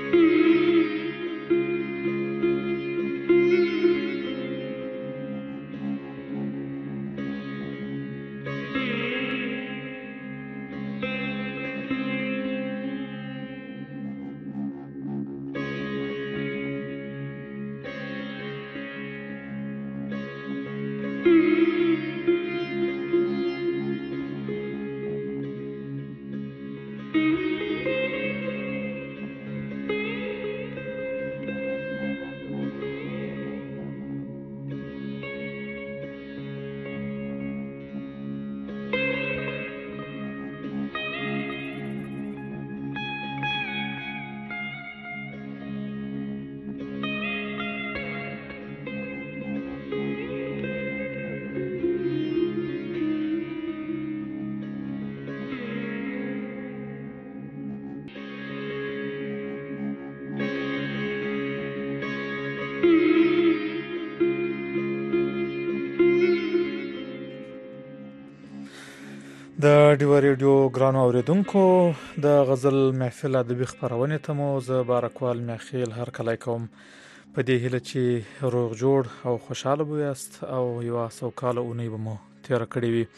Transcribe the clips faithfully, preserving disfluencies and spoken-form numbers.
د ډیو ریډیو ګرانو اوریدونکو د غزل محفل ادبي خبرونه ته مو زه بارکوال میخیل هر کله کوم په دې هیله چې روغ جوړ او خوشاله بو یاست او یو سوکاله اونۍ به مو تیر کړی وي.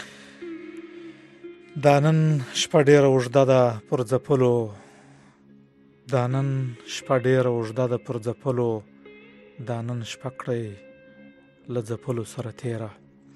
دانن شپه ډیره وژده ده پر ځپلو دانن شپه ډیره وژده ده پر ځپلو دانن شپه کړی له ځپلو سره تیره.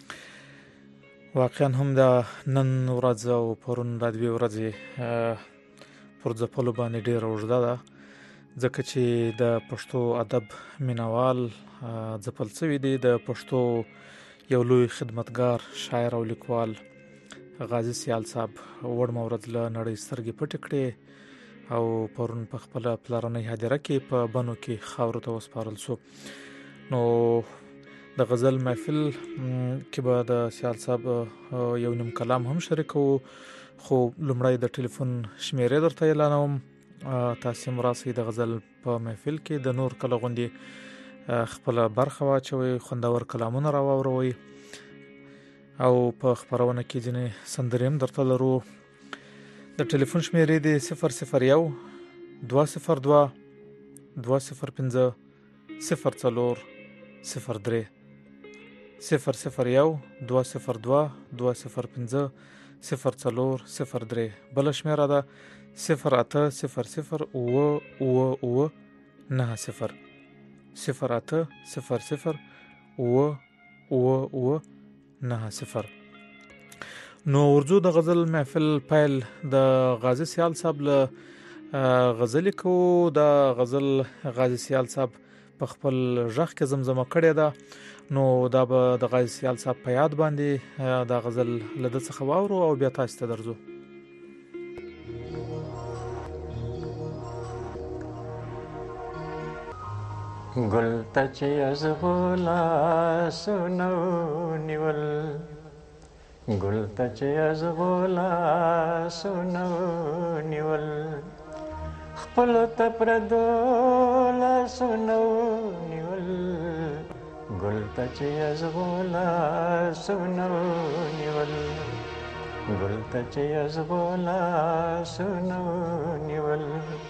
واقعا هم د نن ورځ او پرون د دوی ورځې پر ځپلو باندې ډیره وژده ده، ځکه چې د پښتو ادب مینوال ځپل شوي دي. د پښتو یو لوی خدمتګار شاعر او لیکوال غازي سیال صاحب وړمه ورځ له نړۍ سترګې پټې کړې او پرون په خپله پلرنۍ هدیره کې په بنو کې خاورو ته وسپارل شو. نو د غزل محفل کې به د سیال صاحب یو نیم کلام هم شریکو، خو لومړی د ټلیفون شمیرې درته اعلانوم. تاسو هم راسئ د غزل په محفل کې د نور کله غوندې خپله برخه واچوئ، خوندور کلامونه راواوروئ او په خپرونه کې ځینې سندرې هم درته لرو. د ټلیفون شمیرې دی صفر صفر یو دوه صفر دوه دوه صفر پنځه صفر څلور صفر درې صفر صفر یو دوه صفر دوه دوه صفر پنځه صفر څلور صفر درې. بل شمیره ده صفر اته صفر صفر اوه اوه اوه نهه صفر صفر اته صفر صفر اوه اوه اوه نهه صفر. نو ورځو د غزل محفل پیل د غازي سیال صاحب له غزلې کو. د غزل غازي سیال صاحب په خپل ژغ کې زمزمه کړې ده، نو دا به د غازي سیال صاحب په یاد باندې دا غزل له ده څخه واورو او بیا تاسو ته درځو. گل ته چې از غلا سنو نیول گل ته چې از غلا سنو نیول خپل ته پردو لا سنو نیول گل ته چې از غلا سنو نیول گل ته چې از غلا سنو نیول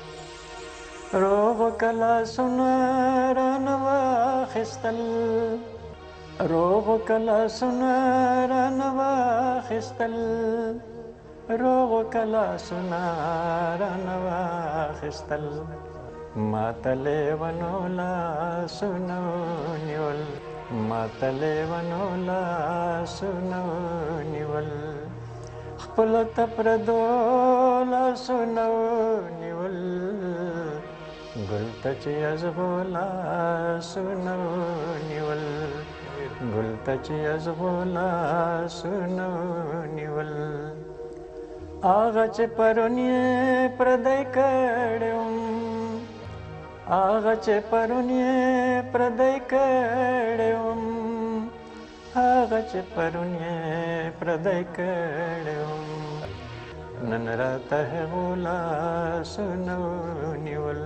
روغ کلا سنا رانوا خستل روغ کلا سنا رانوا خستل روغ کلا سنا رانوا خستل ماتلې ونولا سنو نیول ماتلې ونولا سنو نیول خپل تپردو لا سنو نیول گل ته چې از غلا سنو نیول گل ته چې از غلا سنو نیول آغا چې پرونی پردای کړم آغا چې پرونی پردای کړم آغا چې پرونی پردای کړم نن راته غلا سنو نیول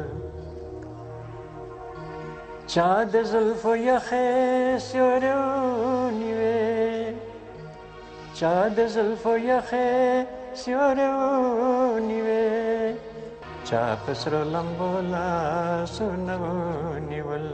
چا د زلفو یخې سیورو نیوې چا د زلفو یخې سیورو نیوې چا پسرو لمبو لاسونه ونیول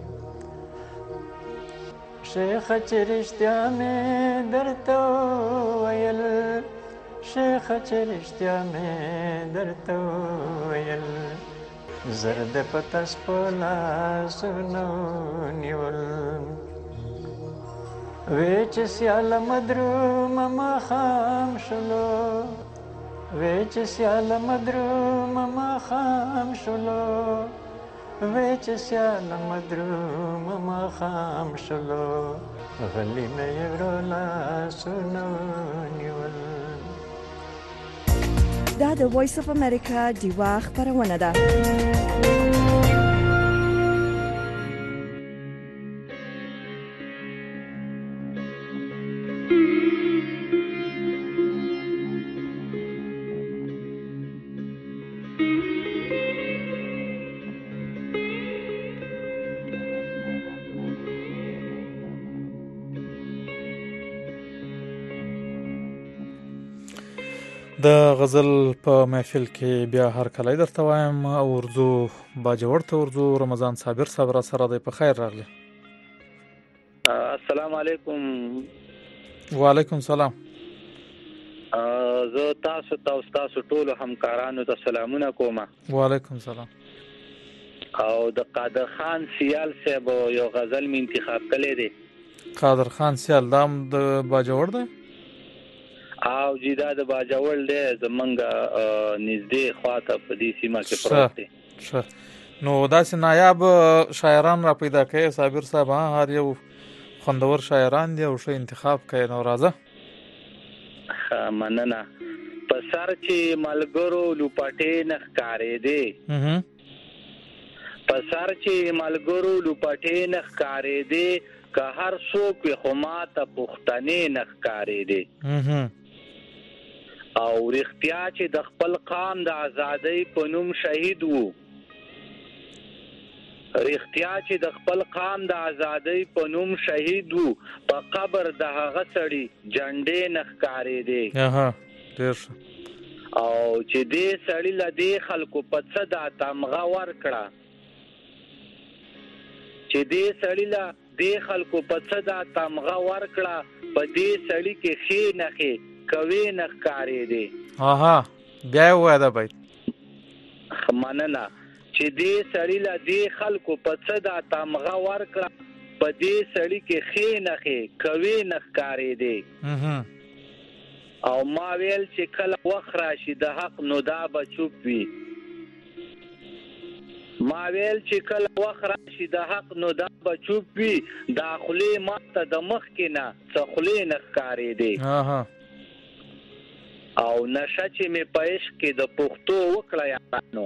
شیخه چې رښتیا مې درته وویل شیخه چې رښتیا مې درته وویل زر دې په تس په لاسونه ونیول وی چې سیاله مدرومه ماښام شلو وی چې سیاله مدرومه ماښام شلو وی چې سیاله مدرومه ماښام شلو غلي مې یې لاسونه ونیول. دا د وایس اف امریکا ډیوا خپرونه ده. د غزل په محفل کې بیا هر کله درته وایم ورځو باجوړ ته ورځو رمضان صابر صاحب را سره دی. په خیر راغلی. السلام علیکم. وعلیکم سلام. زه تاسو ته او تاسو ټول همکارانو ته سلامونه کوم. وعلیکم سلام. او د قادر خان سیال صاحب یو غزل می انتخاب کړی دی. قادر خان سیال دام د باجوړ دی او جیدا د باجوړ دی زمونږ نږدې خواته په دې سیمه کې پروت دی. ښه نو داسې نایاب شاعران را پیدا کړي صابر صاحب، هر یو خوندور شاعران دی او ښه انتخاب کړي. نو راځه. مننه. په سر چې ملګرو لوپټې نه ښکارې دی په سر چې ملګرو لوپټې نه ښکارې دی که هر څوک وي خو ماته پښتنې نه ښکارې دی او رښتیا چې د خپل قام د ازادۍ په نوم شهید وو رښتیا چې د خپل قام د ازادۍ په نوم شهید وو په قبر د هغه سړي جنډې نه ښکارې دی اها ډېر او چې دې سړي له دې خلکو په څه دا تمغه ورکړه چې دې سړي له دې خلکو په څه دا تمغه ورکړه په دې سړي کې ښې نښې کوي نه ښکارې دی. اها بیا یې ووایه دا بیت. مننه. چې دې سړي له دې خلکو په څه دا تمغه ورکړه په دې سړي کې ښې نښې کوي نه ښکارې دی. او ما ویل چې کله وخت راشي د حق نو دا به چوپ وي ما ویل چې کله وخت راشي د حق نو دا به چوپ وي دا خولې ماته د مخکې نه څه خولې نه ښکارې دی. او نشه چې مې په عشق کې د پښتو وکړه یارانو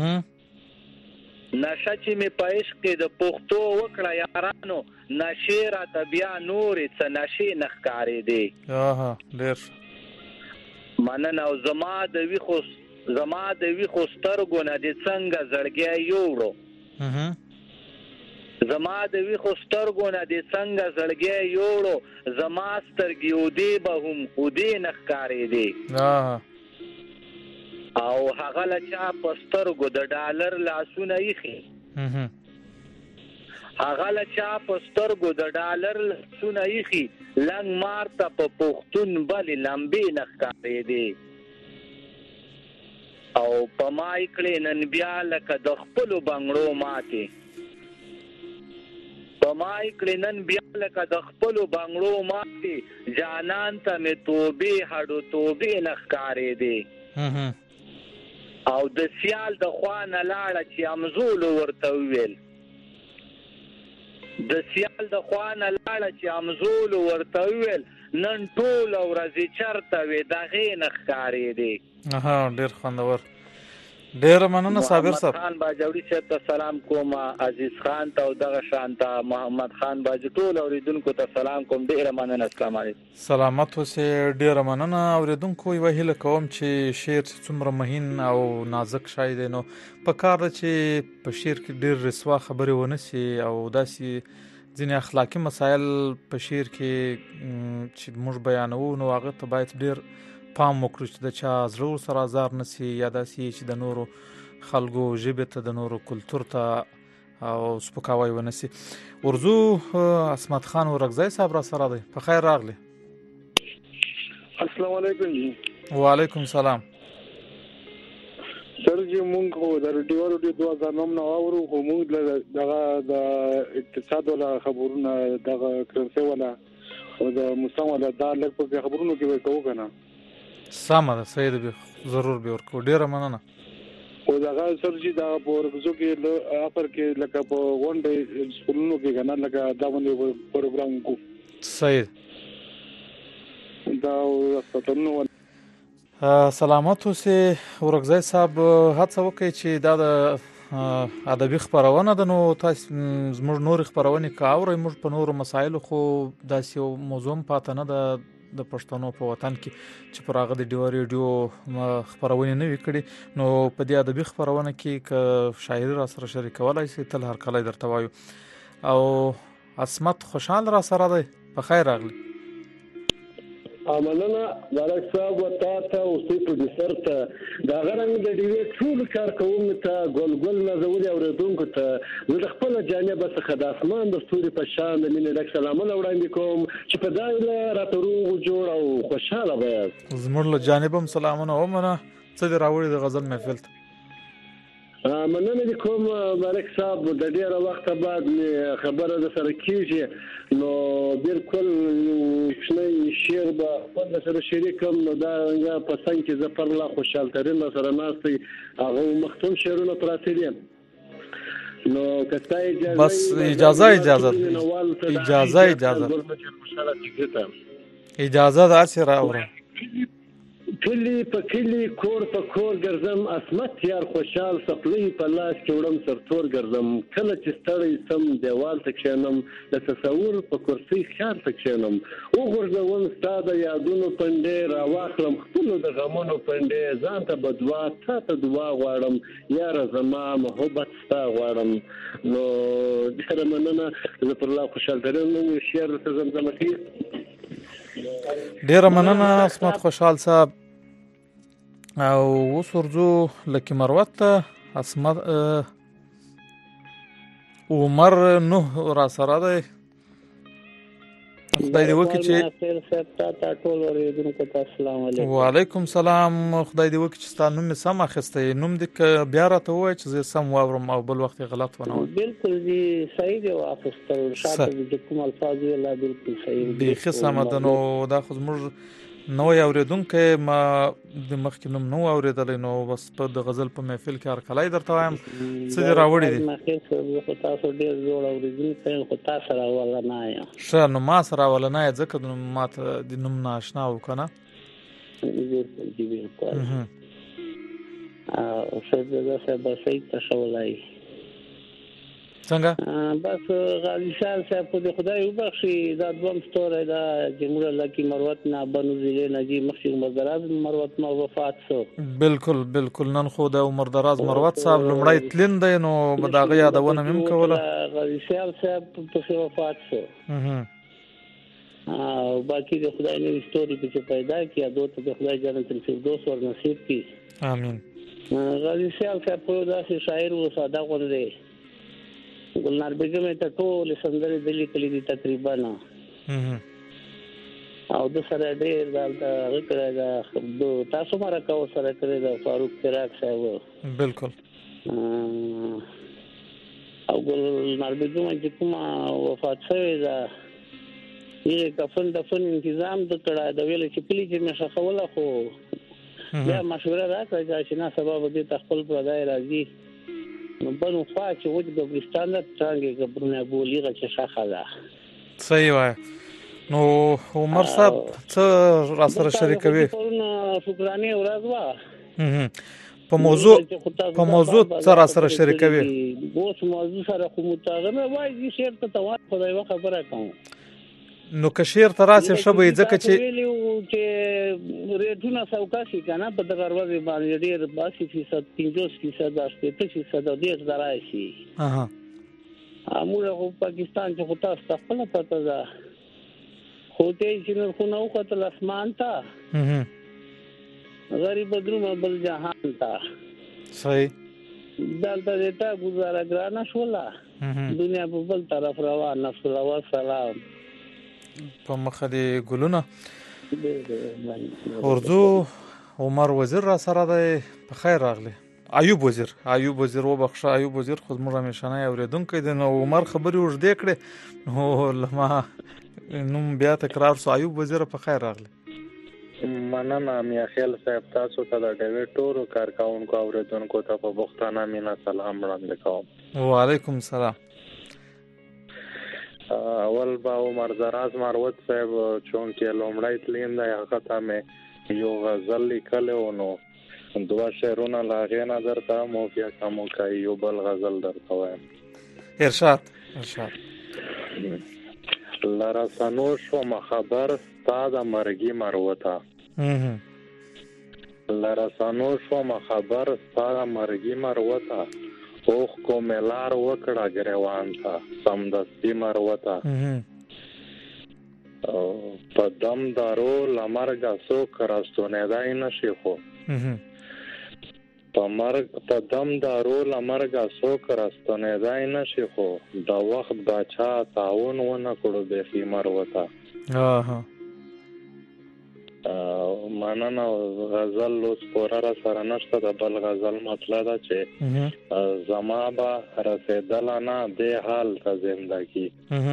نشه چې مې په عشق کې د پښتو وکړه یارانو نشې راته بیا نورې څه نشې نه ښکارې دی. ډېر مننه. او زما د ویښو زما د ویښو سترګو نه دې څنګه زړګی یوړو زما د ویښو سترګو نه دې څنګه زړګی یوړو زما سترګې ودې به هم ودې نه ښکارې دی. او هغه له چا په سترګو د ډالر لاسونه ایښي هغه له چا په سترګو د ډالر لاسونه ایښي لنګ مار ته په پښتون بلې لمبې نه ښکارې دی. او په ما یې کړې نن بیا لکه د خپلو بنګړو ماتې په ما یې کړې نن بیا لکه د خپلو بنګړو ماتې جانان ته مې توبې هډو توبې نه ښکارې دی. او د سیال د خوا نه لاړه چې امزولو ورته وویل د سیال د خوا نه لاړه چې امزولو ورته وویل نن ټوله ورځې چرته وې دغې نه ښکارې دی. اها ډېر خوندور. ډېره مننه صابر صاحب. محمد خان باجوړي صاحب ته سلام کوم، عزیز خان ته او دغه شان ته محمد خان باجو ټول اوریدونکو ته سلام کوم. ډېره مننه. السلام علیکم. سلامت اوسې. ډېره مننه اوریدونکو. یوه هیله کوم چې شعر څومره مهین او نازک شی دی نو په کار ده چې په شعر کې ډېر رسوا خبرې ونه سي او داسې ځینې اخلاقي مسایل په شعر کې چې موږ بیانوو نو هغه ته باید ډېر پام وکړو چې د چا زړه ورسره ازار نه سي یا داسې چې د نورو خلکو ژبې ته د نورو کلتور ته او سپکاوی ونه سي. ورځو عصمت خان ورکزی صاحب را سره دی. په خیر راغلی. السلام علیکم جی. وعلیکم سلام. سر جی مونږ خو د رادیو رادیو دوه هزار نهم نه اورو خو مونږ دغه د اقتصاد ولا خبرونه دغه کرنسي ولا او د موسم ولا دا لږ په خبرونو کې وکړو کنه. سمه ده صحیح ده ضرور به ورکو. ډیره مننه. او دغه سر جی دا په ورځو کې له افر کې لکه په غونډې سکولونو کې کنه لکه دا باندې پروګرام کو. صحیح دا ستنو سلامت اوسې ورکزی صاحب. هڅه وکړئ چې دا د ادبي خپرونه ده نو تاسو زموږ نورې خپرونې که اورئ موږ په نورو مسایلو خو داسې یو موضوع هم پاته نه ده د پښتنو په وطن کې چې پر هغه د ډیو ریډیو خپرونې نه وي کړي. نو په دې ادبي خپرونه کې که شاعري را سره شریکولی شئ تل هر کله درته وایو. او عصمت خوشحال را سره دی. په خیر راغلی. مننه بارک صاحب و تا ته او سی پروډوسر ته دا غرنګ د ډیوی ټول کار کوم ته ګل ګل نازولي اوریدونکو ته د خپل جانب څخه د اسمان د ستوري په شان د مینې ډک سلامونه وړاندې کوم چې په دایله راته روغ جوړ او خوشاله وایاست. زموږ له جانب هم سلامونه ومنه. څه دې راوړي د غزل محفل ته؟ مننه دې کوم بارک صاحب. د ډیره وخت بعد خبره د سره کیږي نو بالکل شنه شعر به خپل سره شریکم. نو دا په څنګه کې زفر الله خوشحال ترين سره ناستي هغه مختوم شعرونه پراته دي. نو کته اجازه بس اجازه اجازه اجازه اجازه اجازه دا سره اوره. کلی په کلی کور په کور ګرځم عصمت یار خوشحال سپلی په لاس کې وړم سرتور ګرځم. کله چې ستړی سم دیوال ته کښېنم د تصور په کرسۍ خیال ته کښېنم وغورځوم ستا د یادونو پنډې راواخلم خپلو د غمونو پنډې ځان ته به دعا تا ته دعا غواړم یاره زما محبت ستا غواړم. نو ډېره مننه. ظفر الله خوشحال ترين شعر ته زمزمه کوي. ډېره مننه عصمت خوشحال صاحب. او اوس ورځو لکي مروت ته. عصمت عمر نوح را سره دی. خدای دې وکړي چې وعلیکم سلام. خدای دې وکړي چې ستا نوم مې سم اخیستی. نوم دې که بیا راته ووایه چې زه سم واورم او بل وخت یې غلط ونه وایم. بالکل دې صحیح دی واخیستل. شاته چې کوم الفاظ ویل بالکل صحیح دي. بیخي سمه ده. نو دا خو زموږ نوی اوریدونکی ما د مخکې نوم نه و اورېدلی نو بس په د غزل په محفل کې هرکلی درته وایم. څه دې راوړي دي؟ خو تاسو ډېر زوړ اورېدونکی یم خو تا سره اولنی یم. ښه نو ما سره اولنی یې ځکه ما ته د نوم نه اشنا و که نه. بالکل جی بالکل. استاد رضا صاحب به سعید تشولی څنګه؟ بس غازي شاه صاحب په دې خدای وبخښي دا دوم ستوری دا جمهور لکي مروت نه بنو ضلع نجی مخشي عمر دراز مروت ما وفات شو. بالکل بالکل. نن خو د عمر دراز مروت صاحب لومړی تلین دی نو به د هغه یادونه مې هم کوله. غازي شاه صاحب پسې وفات شو او باقي د خدای نوې ستوري پسې پیدا کړي. ادو ته د خدای جنت الفردوس ور نصیب کړي. امین. غازي شاه صاحب په داسې شاعر و ساده غوندې ګلنار بیگم ته ټول سندرې دلی کلی دي تقریبا او د سره ډېر دا غکړه دا تاسو ماره کا سره کړی دا فاروق فراق صاحب. بالکل. او ګلنار بیگم چې کوم وفات شوی دا یې کفن دفن تنظیم د کړه د ویل چې پلی چې مشه خوله خو بیا مشوره راکړه چې نه سبب دې تخپل پردای راځي نو بنو خوا چې وځ د افغانستان د څنګه قبرونه بولیغه چې شاخه ده. صحیح وای. نو عمر صاحب څه را سره شریکوي؟ شکرانه ورځ وا په موضوع په موضوع څه را سره شریکوي؟ اوس موضوع سره خو متغمه وای چې شعر ته توان خدای وخت خبره کوم. نو که شعر ته راسي شبه ځکه چې ویلو چې ریټونه سوکاسي کنه په دغه ورځ باندې ډیر باسي فیصد پنځوس فیصد شپږ فیصد ډیر درایشي. اها امور خو پاکستان چې خو تاسو خپل پته ده خو دې چې نو خو نو کتل اسمان ته غریب درومه بل جهان ته صحیح دلته دیتا گزاره ګرانه شوله دنیا په بل طرف روانه شوله. والسلام. په مخه دې ګلونه. ورځو عمر وزیر را سره دی. په خیر راغلی. ایوب وزیر ایوب وزیر وبخښه ایوب وزیر خو زموږ همیشنی اورېدونکی دی. نو عمر خبرې اوږدې کړې نو لما نوم بیا تکرار سو. ایوب وزیر په خیر راغلی. مننه میا خیال صاحب تاسو ته د ډیوډ ټورو کارکونکو اوریدونکو ته په پښتانه مینا سلام وړاندې کوم. وعلیکم سلام. اول با عمر زراز مروت صاحب چونکې لومړی تلین دی هغه ته مې یو غزل لیکلی و نو دوه شعرونه له هغې نه درته مو بیا کوم کوي یو بل غزل درته وایم. ارشاد ارشاد. له رسنو شومه خبر ستا د مرګي مروته له رسنو شومه خبر ستا د مرګي مروته اوخ کومې لار وکړه ګریوان ته سمدستي مروته په دم دارو له مرګه څوک راستونېدای نشي خو په مرګ په دم دارو له مرګه څوک راستونېدای نشي خو د وخت باچا تعاون ونه کړو بیخي مروته. مننه. غزل اوس پوره را سره نشته. د بل غزل مطلب ده چې زما به رسېدله نه دې حال ته زندګي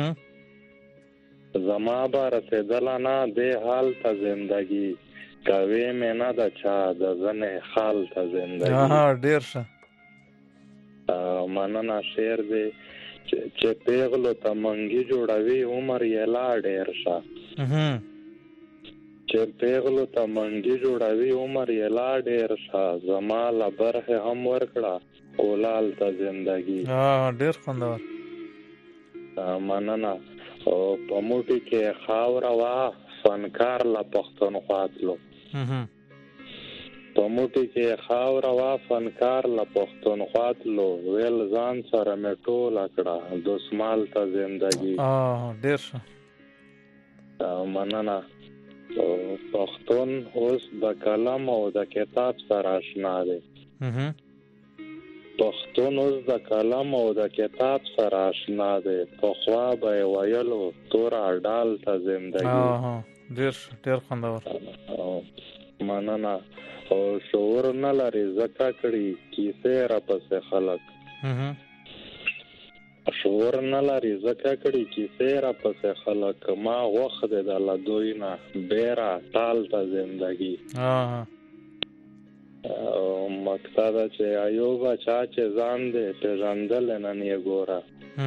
زما به رسېدله نه دې حال ته زندګي کوي مې نه د چا د زنې خال ته زندګي. ډېر ښه. مننه. شعر دی چې پیغلو ته منګي جوړوي عمر یې لا ډېر ښه چې پیغلو ته منګي جوړوي عمر یې لا ډېر ښه زما له برخې هم ورکړه کولال ته زندګي. ډېر خوندور. مننه. په موټي کې خاوره وه فنکار له پښتونخوا تلو په موټي کې خاوره وه فنکار له پښتونخوا تلو ویل ځان سره مې ټوله کړه دسمال ته زندګي. ډېر ښه. مننه. پښتون اوس د قلم او د کتاب سره آشنا دی پښتون اوس د قلم او د کتاب سره آشنا دی پخوا به یې ویلو توره ډال ته زندګي. ډېر ډېر خوندور. مننه. او شعور نه لري ځکه کړي کیسې راپسې خلک شعور نه لري ځکه کړي کیسې راپسې خلک ما غوښ دی د له دوی نه بیره ټال ته زندګي. مقصد چې ایوبه چا چې ځان دی پېژندلی نن یې ګوره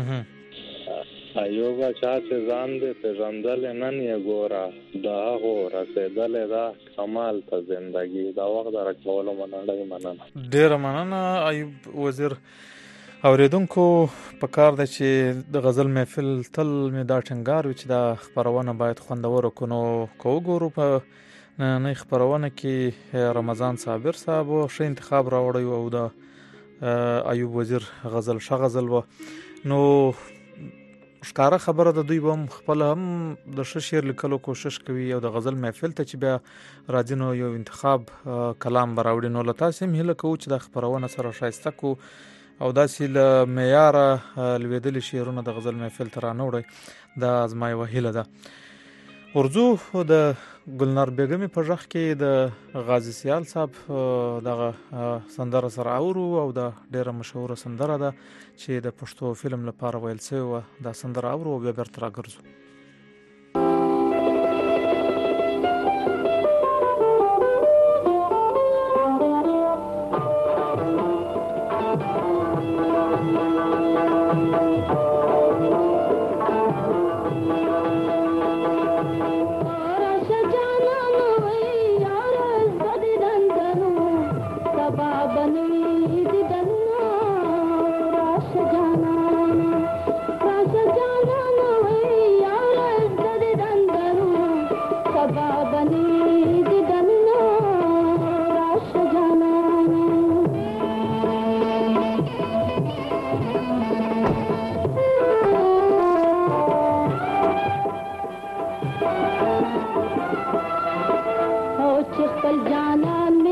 ایوبه چا چې ځان دی پېژندلی نن یې ګوره د هغو رسېدلی ده کمال ته زندګي. دا وخت د راکولو مننه. مننه. ډېره مننه ایوب وزیر. اوریدونکو په کار ده چې د غزل محفل تل مې دا ټینګار وي چې دا خپرونه باید خوندوره کړو. نو که وګورو په نننۍ خپرونه کې رمضان صابر صاحب ښه انتخاب راوړی او د ایوب وزیر غزل ښه غزل و. نو ښکاره خبره ده دوی به هم خپله هم د ښه شعر لیکلو کوشش کوي او د غزل محفل ته چې بیا راځي نو یو انتخاب کلام به راوړي. نو له تاسې هم هیله کوو چې دا خپرونه سره ښایسته کړو او داسې له معیاره لوېدلي شعرونه د غزل محفل ته رانه دا زما یوه هیله ده. ورځو د ګلنار بیګمې په غږ کې د غازي سیال صاحب دغه سندره سره اورو او دا ډېره مشهوره سندره ده چې د پښتو فلم لپاره ویل شوې وه. دا سندره اورو او بیا بیرته راګرځو. خپل جانان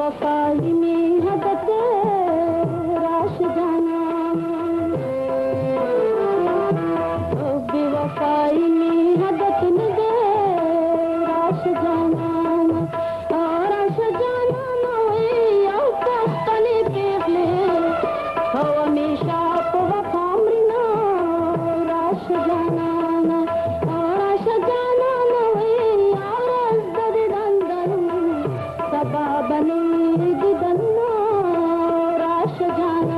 बेवफाई में हदत राश जाना, बेवफाई में हदत दे राश जाना और राश जाना या पस्तने पेले हो हमेशा वफा मरना राश जाना और राश जाना यार दर दंदन सबा बने दिदन राश जाना।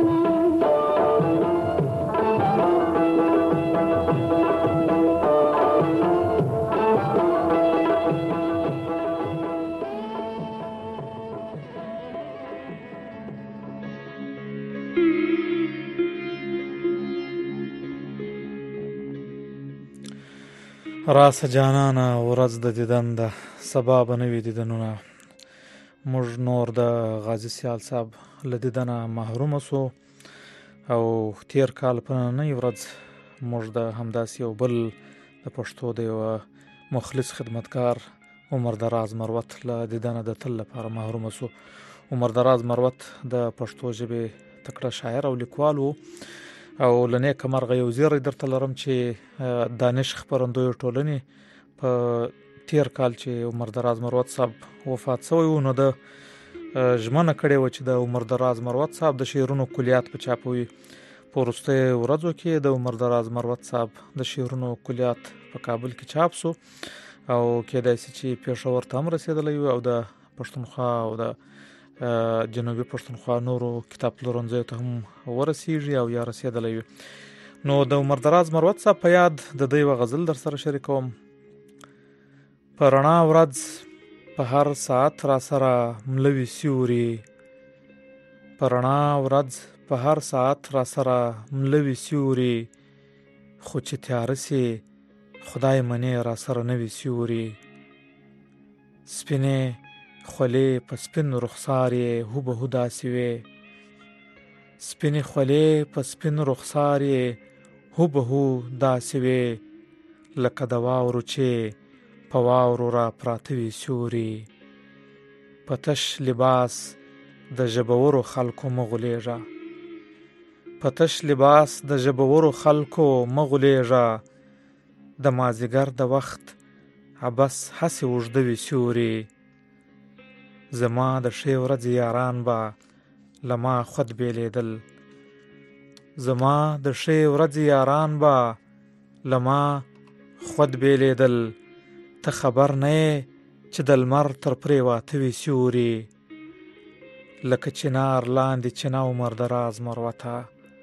راس جانانه ورځ د دیدن ده سبا به نه وي دیدنونه. موږ نور د غازي سیال صاحب له دیدنه محرومه سو او تیر کال په نننۍ ورځ موږ د همداسې یو بل د پښتو د یوه مخلص خدمتګار عمر دراز مروت له دیدنه د تل لپاره محرومه سو. عمر دراز مروت د پښتو ژبې تکړه شاعر او لیکوال و او له نیکه مرغه یو زیری درته لرم چې دانش خپرندویو ټولنې په تیر کال چې عمر دراز مروت صاحب وفات شوی و نو د ژمنه کړې وه چې د عمر دراز مروت صاحب د شعرونو کلیات په چاپوي. په وروستیو ورځو کې د عمر دراز مروت صاحب د شعرونو کلیات په کابل کې چاپ سو او کېدای شي چې پېښور ته هم رسېدلی وي او د پښتونخوا او د جنوبي پښتونخوا نورو کتاب پلورنځیو ته هم ورسیږي او یا رسېدلی وي. نو د عمر دراز مروت صاحب په یاد د دوی یوه غزل در سره شریکوم. په رڼا ورځ په هر ساعت را سره ملوي سیوري، په رڼا ورځ په هر ساعت را سره ملوي سیوري، خو چې تیاره سي خدای منې را سره نه وي سیوري. سپینې خولې په سپین رخسار یې هوبهو داسې وې، سپینې خولې په سپین رخسار یې هوبهو داسې وې، لکه د واورو چې په واورو را پراته وي سیوري. په تش لباس د ژبورو خلکو مه غولېږه، په تش لباس د ژبورو خلکو مه غولېږه، د مازدیګر د وخت عبس هسې اوږده وي سیوري. زما د ښې ورځې یاران به له ما خود بېلېدل، زما د ښې ورځې یاران به له ما خود بېلېدل، ته خبر نه یې چې د لمر تر پرېواته وي سیوري. لکه چنار لاندې چینه عمر دراز مروته،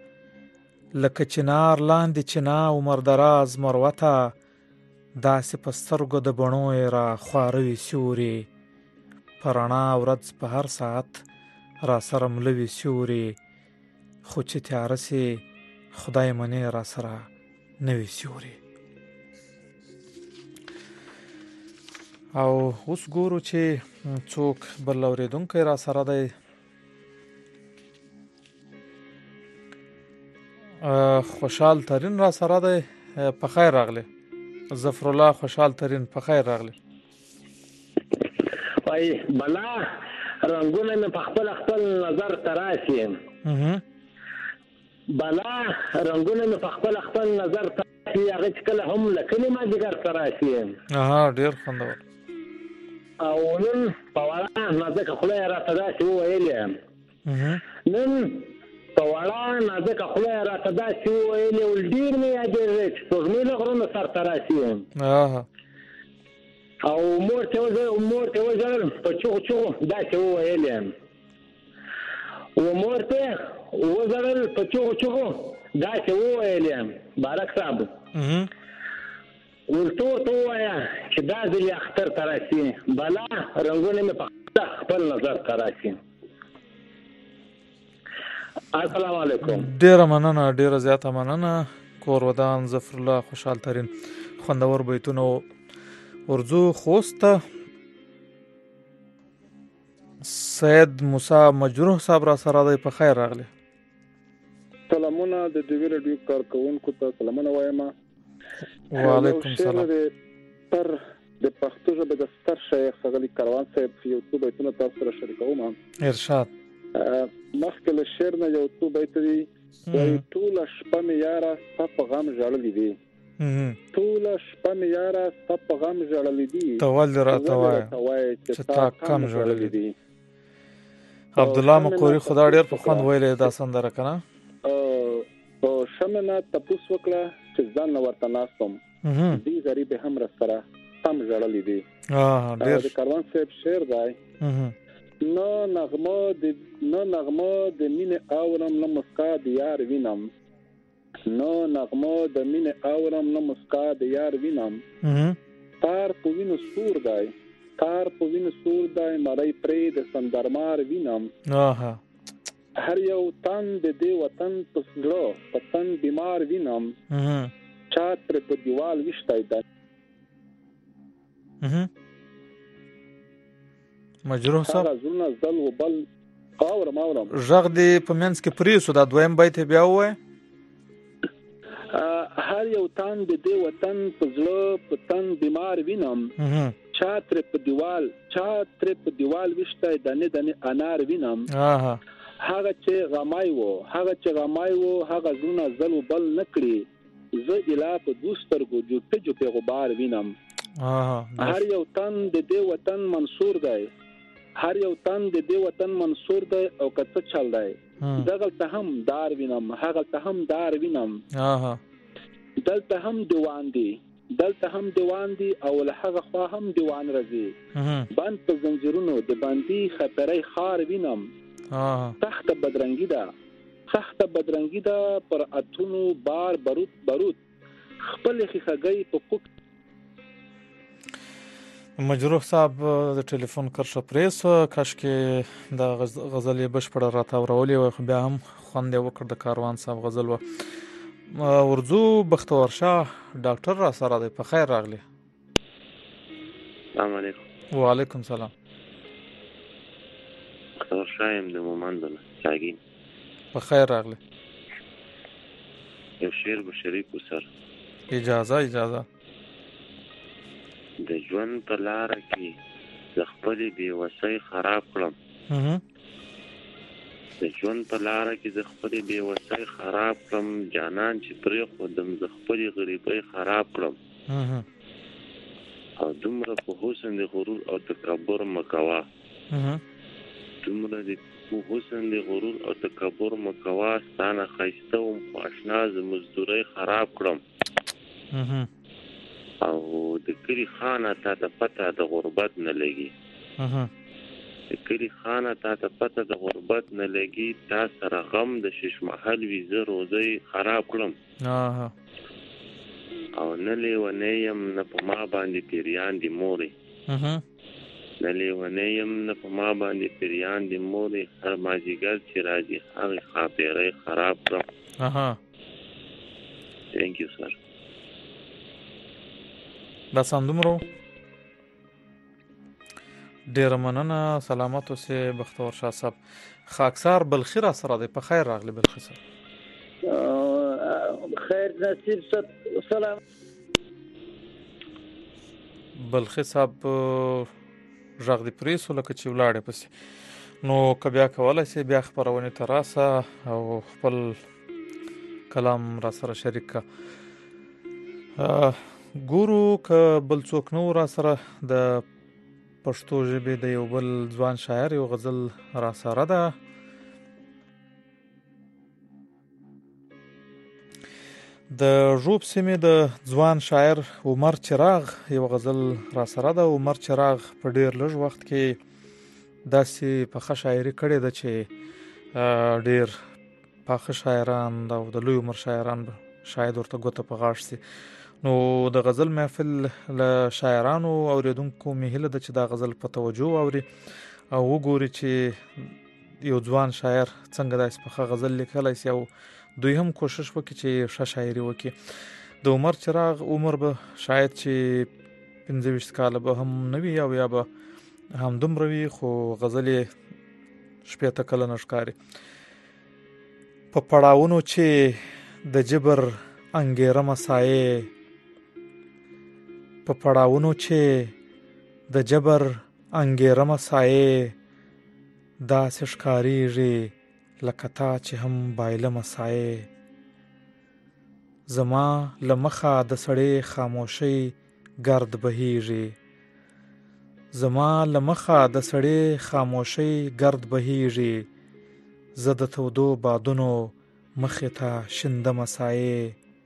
لکه چنار لاندې چینه عمر دراز مروته، داسې په سترګو د بڼو یې را خواره وي سیوري. په رڼا ورځ په هر ساعت را سره ملوي سیوري، خو چې تیاره سي خدای منې را سره نه وي سیوري. او اوس ګورو چې څوک بل اورېدونکی را سره دی. خوشحال ترین را سره دی. په خیر راغلی. ظفرالله خوشحال ترین په خیر راغلی. وای بلا رنگونه مې په خپل خپل نظر تراشي، بلا رنگونه مې په خپل خپل نظر تراشي، هغه چې کله هم لکه ما جګر تراشي. اها ډیر خوندور. او نن په وړه نازکه خوله یې راته داسې وویلې، نن په وړه نازکه خوله یې راته داسې وویلې، ول ډېر مې یادېږي چې سپوږمۍ له غرونو سر ته راسي. او مور ته مور ته وژړل په چغو چغو داسې وویلې، و مور ته وژړل په چغو چغو داسې وویلې. بارک صاحب ورته ورته ووایه چې دا ځل یې اختر ته راسي، بلا رنګونه مې په خپل نظر ته راسي. السلام علیکم. ډیره مننه، ډیره زیاته مننه. کور ودان ظفرالله خوشحال ترین. خوندور بیتونه ورځو خوست ته. سید موسی مجروح صاحب را سره دی. په خیر راغلی. سلامونه د دوی رادیو کارکونکو ته سلامونه وایم. وعلیکم سلام. پر د پښتو ژبې د ستر شیخ ښاغلي کاروان صاحب یو څو بیتونه تاسو سره شریکوم. ارشاد. مخکې له شعر نه یو څو بیت دي. وایي ټوله شپه مې یاره ستا په غم ژړلې دي، ټوله شپه مې یاره ستا په غم ژړلې دي، ته ولې راته وایې چې تا کم ژړلې دي. عبدالله مقوري خدا ډېر په خوند ویلې دا سندره که نه. په شمه نه تپوس وکړه چې ځان نه ورته ناستم، دې غریب هم را سره سم ژړلې دي. د کاروان صاحب شعر دی. نه نغمه د نه نغمه د مینې اورم نه مسکا د یار وینم، نه نغمه د مینې اورم نه مسکا د یار وینم، تار په وینو سور دی، تار په وینو سور دی، مړی پرې د سندرمار وینم. هر یو تن د دې وطن په زړه په تن بیمار وینم، چا ترې په دیوال ویشتی دی. مجروح صاحب غزلونه زل و بل اورم اورم غږ دې په منځ کې پریسو، دا دویم بیت بیا ووایه. هر یو تن د دې وطن په زړه په تن بیمار وینم، چا ترې په دیوال چا ترې په دیوال ویشتی دانې دانې انار وینم. هغه چې غمای وو هغه چې غمای وو هغه زړونه زل و بل نه کړي، زه اله په دوه سترګو جوپې جوپې غبار وینم. هر یو تن د دې وطن منصور دی، هر یو تن د دې وطن منصور دی، او که څه چل دی دغلته هم دار وینم، هغلته هم دار وینم. دلته هم دیوان دی، دلته هم دیوان دی، او له هغه خوا هم دیوان راځي. بند په زنجیرونو د باندې خطرې خار وینم. سخته بدرنګي ده، سخته بدرنګي ده، پر اتونو بار بروت بروت، خپل خخګي په کوک. مجروح صاحب د ټلیفون کرښه پریسو، کاش کې دا غزل یې بشپړه راته اورولې وای، خو بیا هم خوند یې وکړ د کاروان صاحب غزل و. ورځو بختور شاه ډاکټر را سره دی، په خیر راغلی. السلام علیکم. وعلیکم سلام. بختور شاه یم د مومندو نه چاګین. په خیر راغلی. یو شعر به شریکو سره. اجازه اجازه. د ژوند په لاره کې د خپلې بېوسۍ خراب کړم، د ژوند په لاره کې د خپلې بېوسۍ خراب کړم، جانان چې پرېښودم د خپلې غریبۍ خراب کړم، او دومره په حسن د غرور او تکبر مه کوه، دومره د حسن د غرور او تکبر مه کوه، ستا نه ښایسته وم خو اشنا زه مزدورۍ خراب کړم، او د کلی خانه تا ته پته د غربت نه لګي، د کلی خانه تا ته پته د غربت نه لګي، تا سره غم د شش محل وي زه روزۍ خراب کړم، او نه لیونی یم نه په ما باندې پیریان دي مورې، نه لیونی یم نه په ما باندې پیریان دي مورې، هر مازدیګر چې راځي هغې ښاپېرۍ خراب کړم. تھینک یو سر. بس همدومره ډېره مننه، سلامت اوسې بختور شاه صاحب. خاکسار بلخي را سره دی، په خیر راغلی بلخي صاحب. خیر نصیب صاحب سلام. بلخي صاحب غږ دې پرېښو لکه چې ولاړې پسې، نو که بیا کولی شې بیا خپرونې ته راسه او خپل کلام را سره شریک که. ګورو که بل څوک نه و را سره د پښتو ژبې د یو بل ځوان شاعر یو غزل را سره ده. د ژوب سیمې د ځوان شاعر عمر چراغ یو غزل را سره ده. عمر چراغ په ډېر لږ وخت کې داسې پخه شاعري کړې ده چې ډېر پاخه شاعران او د لوی عمر شاعران به شاید ورته ګوته په غاښ سي. نو د غزل محفل له شاعرانو اوریدونکو مې هیله ده چې دا غزل په توجه واوري او وګوري چې یو ځوان شاعر څنګه داسې پخه غزل لیکلی سي، او دوی هم کوشش وکړي چې ښه شاعري وکړي. د عمر چراغ عمر به شاید چې پنځه ویشت کاله به هم نه وي او یا به همدومره وي، خو غزل یې شپېته کلنه ښکاري. په پړاوونو چې د جبر انګېرمه سایې، په پړاوونو چې د جبر انګېره مسایې داسې ښکارېږي لکه تا چې هم بایله مسایې زما له مخه د سړې خاموشۍ ګرد بهیږي زما له مخه د سړې خاموشۍ ګرد بهیږي زه د تودو بادونو مخې ته شنده مسایې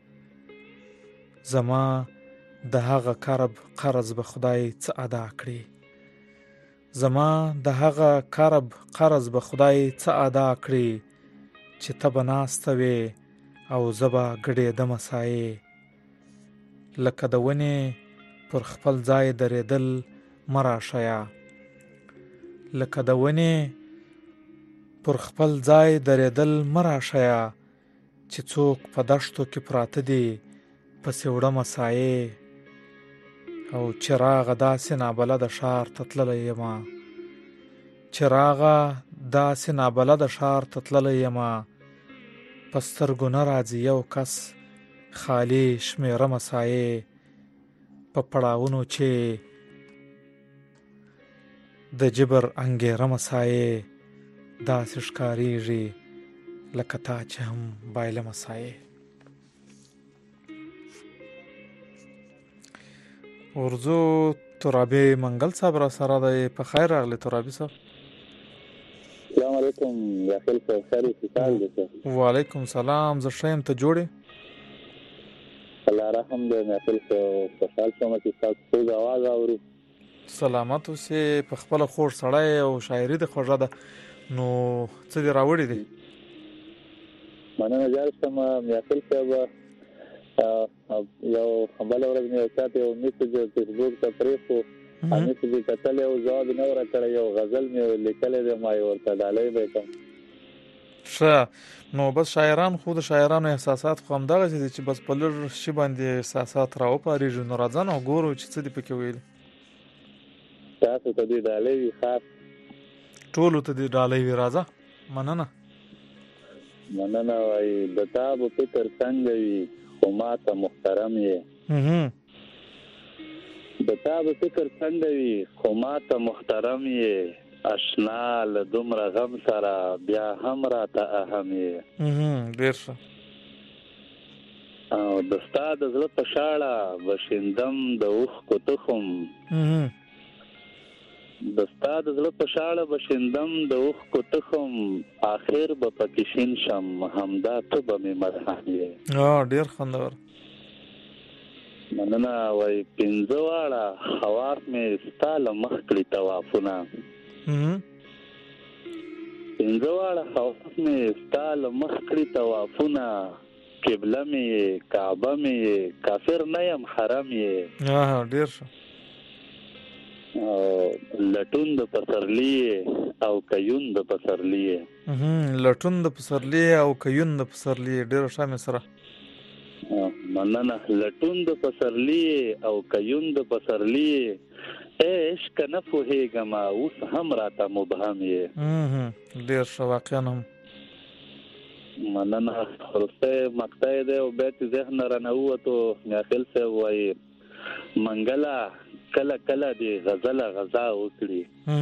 زما د هغه کرب قرض به خدای څه ادا کړي زما د هغه کرب قرض به خدای څه ادا کړي چې ته به ناسته وې او زه به ګډېده مسایې لکه د ونې پر خپل ځای درېدل مه راشیه لکه د ونې پر خپل ځای درېدل مه راشیه چې څوک په دښتو کې پراته دي پسې وړه مسایې او چراغه داسې نابلده ښار ته تللی یمه چراغه داسې نابلده ښار ته تللی یمه په سترګو نه راځي یو کس خالي شمېره مسایې په پړاوونو چې د جبر انګېره مسایې داسې ښکارېږي لکه تا چې هم بایله مسایې ورځو ترابي منګل صاحب را سره دی په خیر راغلی ترابي صاحب السلام علیکم داخل صاحب خیر اتصال دی وعلیکم سلام زه ښه یم ته جوړې الله رحم دی داخل صاحب خوشحال شوم چې تاسو خوږ اواز اورو سلامت اوسې په خپله خوږ سړی او شاعري دې خوږه ده نو څه دې راوړي دي مننه جار شم داخل صاحب یو بله ورځ مې یو چا ته یو میسج فیسبوک ته پرېښو هغه میسج یې کتلی او ځواب یې نه و راکړی یو غزل مې لیکلی دی ما یې ورته ډالۍ به یې کړم ښه نو بس شاعران خو د شاعرانو احساسات خو همدغسې دي چې بس په لږ شي باندې احساسات راوپارېږي نو راځه نو ګورو چې څه دې پکې ویلي تاسو ته دې ډالۍ وي خاص ټولو ته دې ډالۍ وي راځه مننه مننه وایي د تا به فکر څنګه وي خو ما ته محترم یې د تا به فکر څنګه وي خو ما ته محترم یې اشنا له دومره غم سره بیا هم راته اهم یې ډېر ښه او د ستا د زړه په شاړه به شیندم د اوښکو تخم د ستا د زړه په شاړه به شیندم د اوښکو تخم آخر به پکې شین شم همدا ته به مې مرهم یې ډېر خوندور مننه وایي پنځه واړه حواس مې ستا له مخ کړي طوافونه پنځه واړه حواس مې ستا له مخ کړي طوافونه قبله مې یې کعبه مې یې کافر نه یم حرم یې ډېر ښه او لټون د پسرلی او کیون د پسرلی لټون د پسرلی او کیون د پسرلی ډېر ښه مې سره مننه لټون د پسرلی او کیون د پسرلی عشق نه پوهېږم اوس هم راته مبهم یې ډېر ښه واقعا هم مننه وروستی مقطع دی او بیت ذهن رانه ووتو میاخیل صاحب وایي منګله کله کله دی غزله غزا وکړي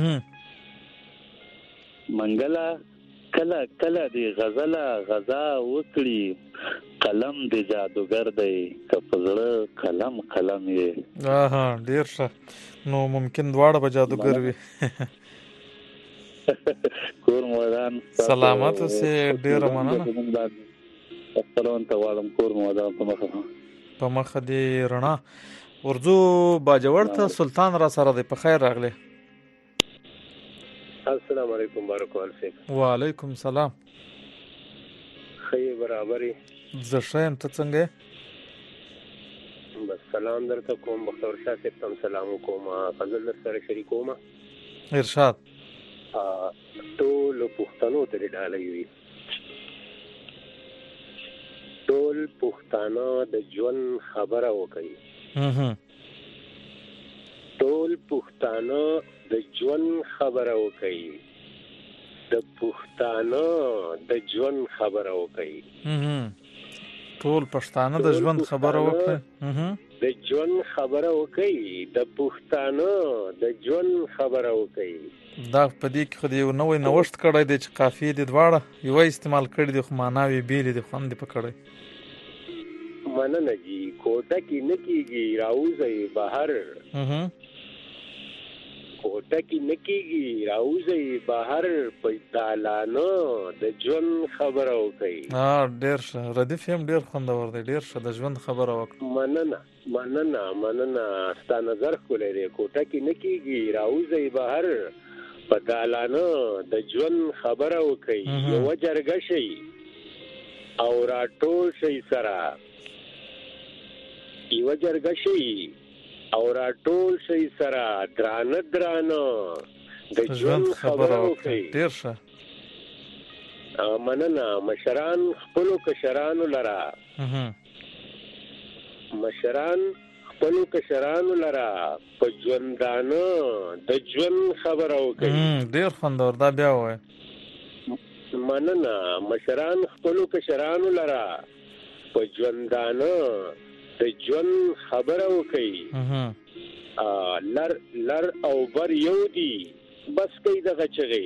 منګله کله کله دی غزله غزا وکړي قلم دی جادوګر دی که په زړه قلم قلم یې ډېر ښه نو ممکن دواړه به جادوګر وي کور مودان سلامت اوسې ډېره مننه اخترون ته غواړم کور مودان په مخه په مخه دې رڼا ورځو باجوړ ته سلطان را سره دی په خیر راغلی السلام علیکم بارکوال صاحب وعلیکم سلام ښه برابرې زه ښه یم ته څنګه بس سلام درته کوم بختور شاه صاحب ته سلام کوم غزل در سره شریکوم ارشاد ټول پښتنو ته ډالۍ وي ټول پښتانه د ژوند خبره وکړي ټول پښتانه د ژوند خبره وکړي د پښتانه د ژوند خبره وکړي ټول پښتانه د ژوند خبره وکړي. د ژوند خبره وکړي، د پښتانه د ژوند خبره وکړي. دا په دې کې خو د یو نوی نوښت کړی دی چې قافیې دې دواړه یوه استعمال کړي دي، خو معناوې بېلې دي، خوند دې په کړی. مننه جي. کوټه کې نه کېږي راوځئ بهر، کوټه کې نه کېږي راوځئ بهر، په دالانه د ژوند خبره وکړئ. ډېر ښه، ردیف هم ډېر خوندور دی. ډېر ښه، د ژوند خبره وکړه. مننه مننه مننه، ستا نظر ښکلی دی. کوټه کې نه کېږي راوځئ بهر، په دالانه د ژوند خبره وکړئ. یوه جرګه شئ او راټول شئ سره، یوه جرګه شئ او راټول شئ سره، درانه درانه د ژوند خبره وکړئ. ډېر ښه. مننه. مشران خپلو کشرانو لره، مشران خپلو کشرانو لره په ژوندانه د ژوند خبره وکړئ. ډېر خوندور، دا بیا ووایه. مننه. مشران خپلو کشرانو لره په ژوندانه د ژوند خبره وکړئ. لر لر او بر یو دي، بس کوي دغه چغې.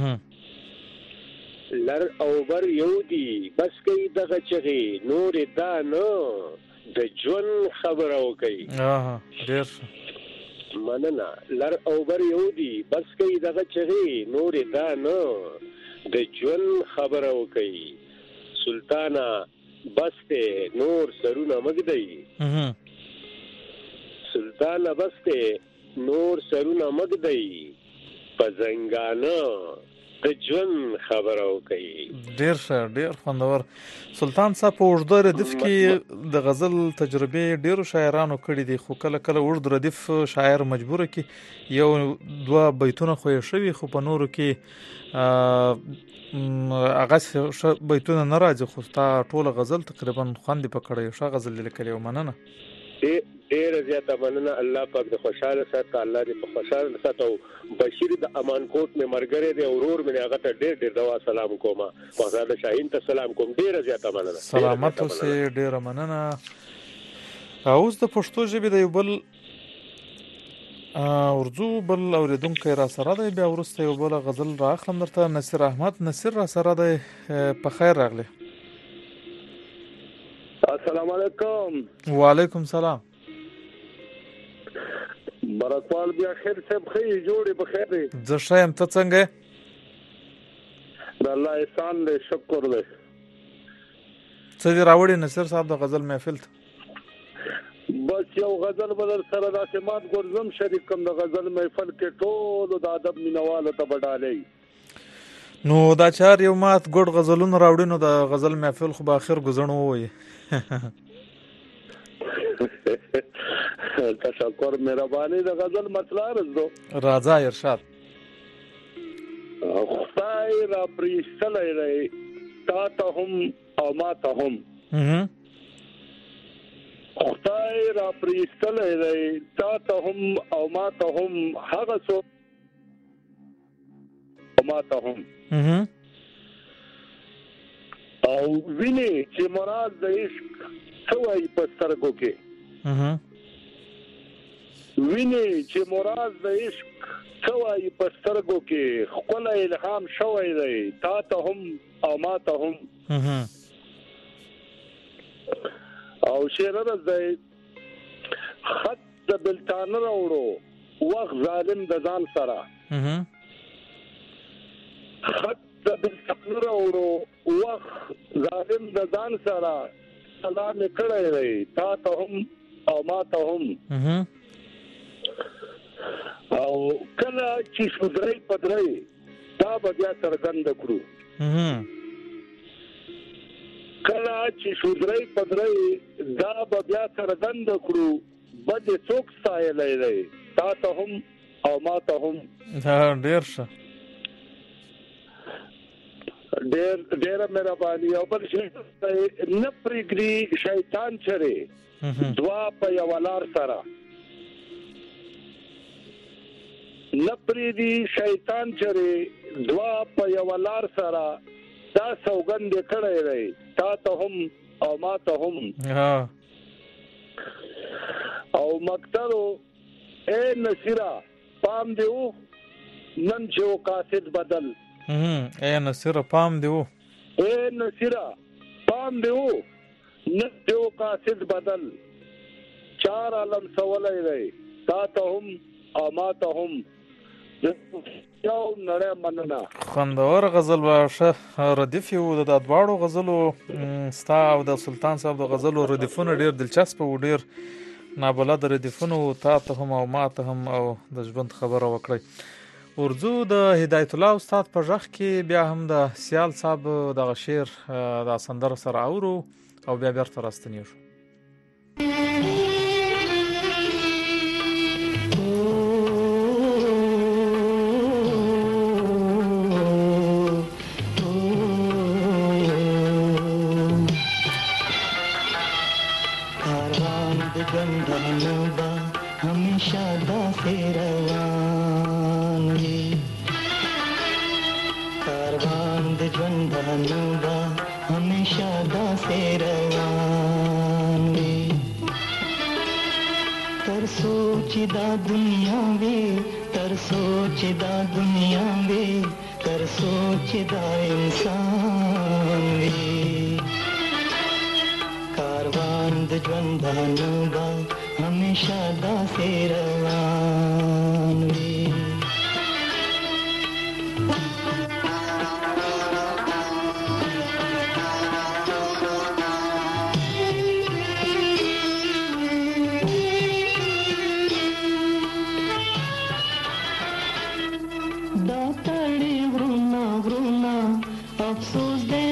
لر او بر یو دي، بس کوي دغه چغې، نورې دا نه د ژوند خبره وکړئ. ډېر ښه. مننه. لر او بر یو دي، بس کوي دغه چغې، نورې دا نه د ژوند خبره وکړئ. سلطانه بس ته نور سرونه مګدئ، سلطانه بس ته نور سرونه مګدئ، په زنګانه د ژوند خبره وکړئ. ډېر ښه، ډېر خوندور. سلطان صاحب په اوږده ردیف کې د غزل تجربې ډېرو شاعرانو کړي دي، خو کله کله اوږد ردیف شاعر مجبوره کړي یو دوه بیتونه خو یې شوي، خو په نورو کې هغسې ښه بیتونه نه راځي. خو ستا ټوله غزل تقریبا خوند یې په کړی، ښه غزل دې لیکلی. مننه، ډېره زیاته مننه. الله پاک د خوشحاله ساته، الله دې په خوشحاله ساته. او بشیر د امان کوټ مې ملګری دی، ورور مې هغه ته ډېر ډېر دوا سلام کوم، مهزاده شاهین ته سلام کوم. ډېره زیاته مننه. سلامت اوسې، ډېره مننه. اوس د پښتو ژبې د یو بل اردو بل اورېدونکی را سره دی، بیا وروسته یو بله غزل را اخلم درته. نصیر احمد نصیر را سره دی. په خیر راغلی. السلام علیکم. وعلیکم سلام. برکوال بیا خیر صاحب، ښه یې؟ جوړې په خیر دی؟ زه ښه یم، ته څنګه یې؟ د الله احسان دی، شکر دی. څه دې راوړي نصیر صاحب د غزل محفل ته؟ بس یو غزل به در سره داسې مات ګرځم شریک کړم د غزل محفل کې، ټولو د ادب مینوالو ته به ډالۍ. نو دا چار یو مات ګوډ غزلونه راوړي، نو د غزل محفل خو به اخر ګزڼ ووایي. تشکر، مهرباني. د غزل مطلع رسدو راځه ارشاد. خدای را پریستلی دی تا ته هم او ما ته هم، خدای را پریستلی دی تا ته هم او ما ته هم، هغه څوک او ما ته هم. او ویني چې مراد د عشق څه وایي په سترګو کې، ویني چې مراد د عشق څه وایي په سترګو کې، ښکلی الهام شوی دی تا ته هم او ما ته هم. او شعر رس دی. خط د بلتانه راوړو وخت ظالم د ځان سره، خط د بلتانه راوړو وخت ظالم د ځان سره، سلام یې کړی دی تا ته هم او ما ته هم. او کله چې شودرۍ پدرۍ دا به بیا څرګنده کړو، کله چې شودرۍ پدرۍ دا به بیا څرګنده کړو، بد یې څوک ستایلی دی تا ته هم او ما ته هم. ډېر ښه، ډېر ډېره مهرباني. او بل شي نه پرېږدي شیطان چرې دوا په یوه لار سره، نه پرېږدي شیطان چرې دوا په یوه لار سره، دا سوګند یې کړی دی تا ته هم او ما ته هم ها او مقتلو اے نصیرا پام دیو نن جو قاصد بدل اے نصیرا پام دیو اے نصیرا پام دیو نن جو قاصد بدل چار عالم سوالای دی تا ته هم او ما ته هم یو نړۍ مننه. خوندور غزل واشه ردیف یو د دواړو غزلو ستا او د سلطان صاحب د غزلو ردیفونه ډیر دلچسپ او ډیر نابلد ردیفونه تا ته هم او ما ته هم او د ژوند خبره وکړی. ورځو د هدایت الله استاد په ژغ کې بیا هم د سیال صاحب دغه شعر د سندره سره اورو او بیا بیرته راستنیږو. हमेशा दासे रवान वे कारवान दे जंदान बा हमेशा दासे रवान वे तर सोचदा दुनिया वे तर सोचदा दुनिया वे तर सोचदा इंसान वे कारवान दे जंदान बा हमेशा दासे रवान वे दातड़ी वृना वृना अफसोस दे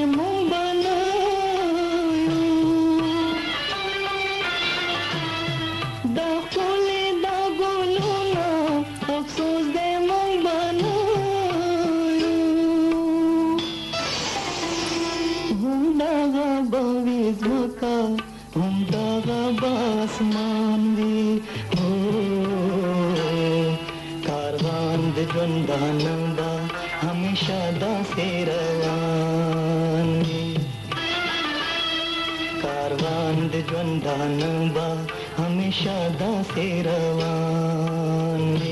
आसमान वे हो कारवान दे जंदान बा हमेशा दासे रवान वे कारवान दे जंदान बा हमेशा दासे रवान वे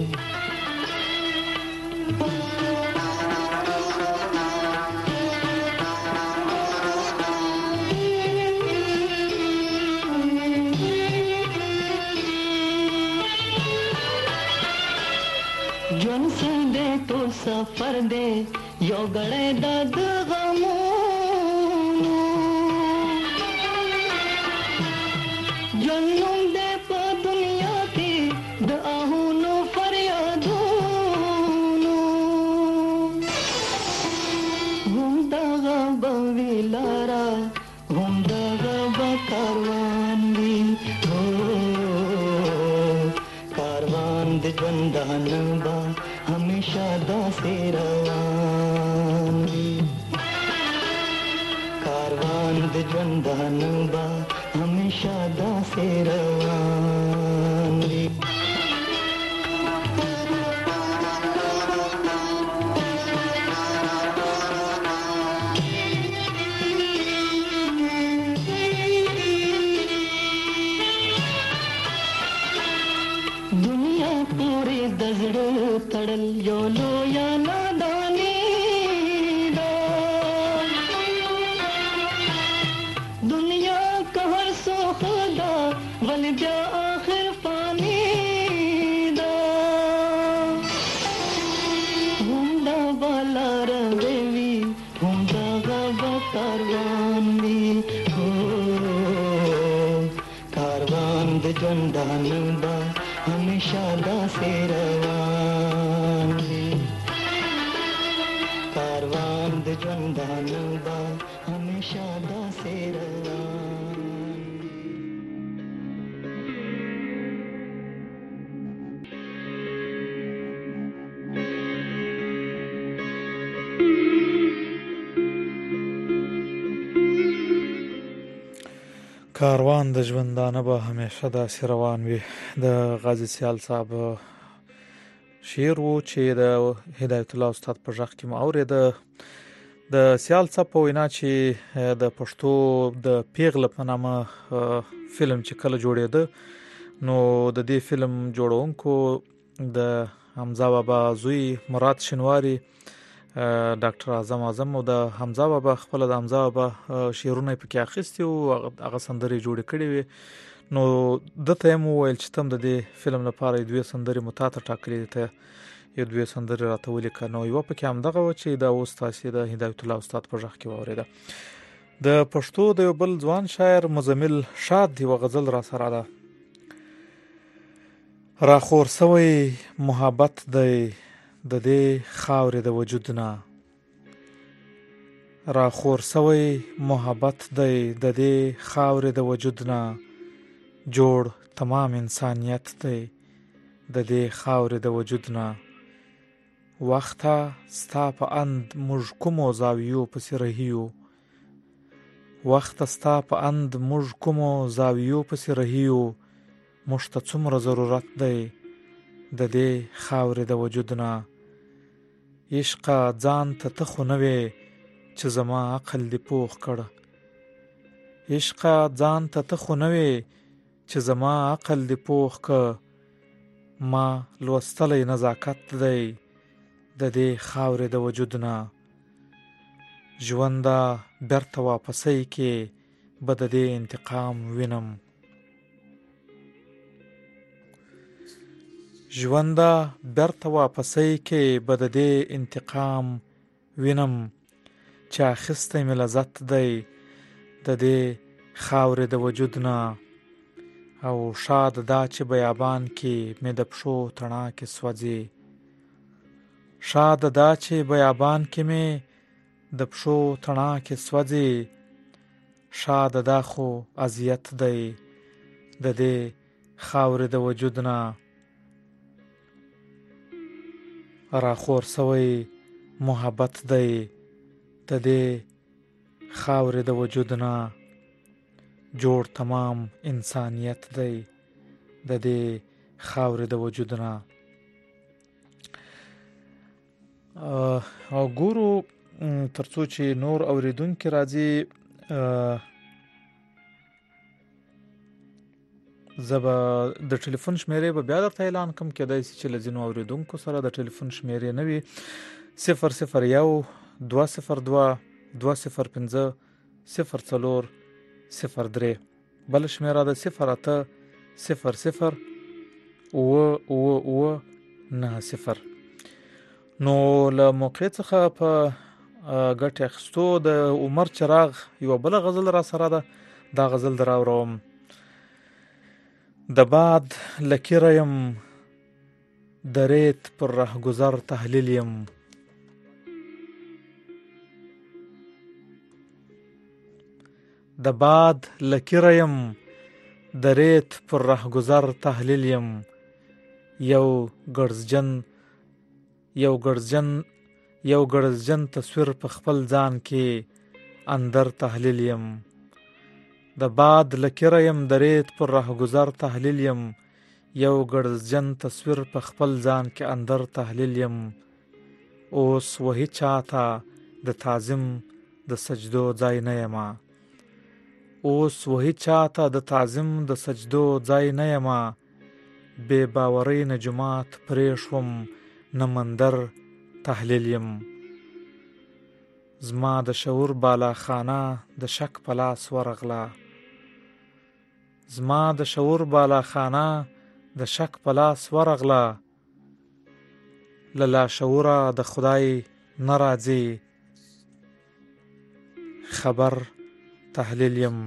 सफर दे यो गड़े दद गमो जन्म दे प दुनिया की द आहुनो फरियादो हम दगा बविलारा हम दगा बकारवान भी हो कारवान दे जंदान बा हमेशा दासे रवान वे कारवान दे जंदान बा हमेशा दासे रवान वे दुनिया पूरी दजड़ तड़ल यो लो या नादानी दा दुनिया कहर सो खुदा वल जा आखिर पानी दा हुंदा बाला रवेवी हुंदा गबा कारवान भी हो कारवान दे जंदान बा हमेशा दासे रवान वे कारवान दे जंदान बा हमेशा दासे रवान کاروان د ژوندانه به همیشه داسې روان وي. د غازي سیال صاحب شعر و چې د هدایت الله استاد په ژغ کې مو اورېده. د سیال صاحب په وینا چې د پښتو د پیغله په نامه فلم چې کله جوړېده نو د دې فلم جوړونکو د حمزه بابا زوی مراد شنواری ډاکټر اعظم اعظم او د حمزه بابا خپل د حمزه بابا شعرونه پکې اخیستي او هغه سندرې جوړې کړې وي نو د ته مو ویل چې تم د دې فلم لپاره دوه سندرې متاته ټاکلې ته یو دوه سندرې راته ولیکه نو یو پکې هم دغه و چې دا اوس تاسو د هدایت الله استاد په ځخ کې واورېده د پښتو د یو بل ځوان شاعر مزمل شاد دی و غزل را سره ده را خور سوی محبت دی د دې خاورې د وجود نه را خور سوی محبت دی د دې خاورې د وجود نه جوړ تمام انسانیت دی د دې خاورې د وجود نه وخته ستا په اند موږ کومو زاویو پسې رهیو وخته ستا په اند موږ کومو زاویو پسې رهیو موږ ته څومره ضرورت دی د دې خاورې د وجود نه عشقه ځان ته ته خو نه وې چې زما عقل دې پوخ کړ عشقه ځان ته ته خو نه وې چې زما عقل دې پوخ کړ ما لوستلی نزاکت دی د دې خاورې د وجود نه ژونده بیرته واپسۍ کې به د دې انتقام وینم ژونده بیرته واپسۍ کې به د دې انتقام وینم چې اخیستی مې لذت دی د دې خاورې د وجود نه او شاد دا چې بیابان کې مې د پښو تڼاکې سوځي شاد دا چې بیابان کې مې د پښو تڼاکې سوځي شاد دا خو اذیت دی د دې خاورې د وجود نه را خور سوی محبت دی د دې خاورې د وجود نه جوړ تمام انسانیت دی د دې خاورې د وجود نه او ګورو ترڅو چې نور اوریدونکو راځي زبا د ټلیفون شمیرې به بیا درته اعلان کوم کېدای شي چې لزینو اوریدونکو سره د ټلیفون شمیرې نه وي صفر صفر یو دوه صفر دوه دوه صفر پنځه صفر څلور صفر درې بل شمیره د صفر اته صفر صفر اوه اوه اوه نه صفر نو له موقع څخه په ګټې اخیستو د عمر چراغ یو بل غزل را سره ده دا غزل در اورم د باد لکیره یم د ریت پر رهگذر تحلیل یم د باد لکیره یم د ریت پر رهگذر تحلیل یم یو ګرځجن یو ګرځجن یو ګرځجن تصویر په خپل ځان کې اندر تحلیل یم د باد لکیره یم د ریت پر رهگذر تحلیل یم یو ګرځجن تصویر په خپل ځان کې اندر تحلیل یم اوس وهي چاته د تعظیم د سجدو ځای نه یم اوس وهي چاته د تعظیم د سجدو ځای نه یم بې باورۍ نه جومات پرېښوم نه مندر تحلیل یم زما د شعور بالاخانه د شک په لاس ورغله زما د شعور بالاخانه د شک په لاس ورغله له لاشعوره د خدای نه راځي خبر تحلیل یم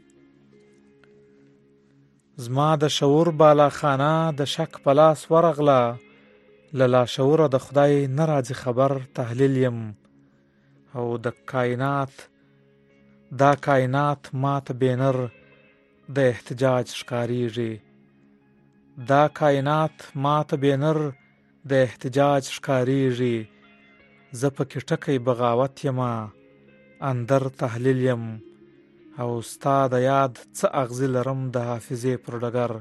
زما د شعور بالاخانه د شک په لاس ورغله له لاشعوره د خدای نه راځي خبر تحلیل یم او د کائنات دا کائنات ماته بینر د احتجاج ښکاریږي دا کائنات ماته بینر د احتجاج ښکاریږي زه پکې ټکی بغاوت یم اندر تحلیل یم او ستا د یاد څه اغزي لرم د حافظې پر ډګر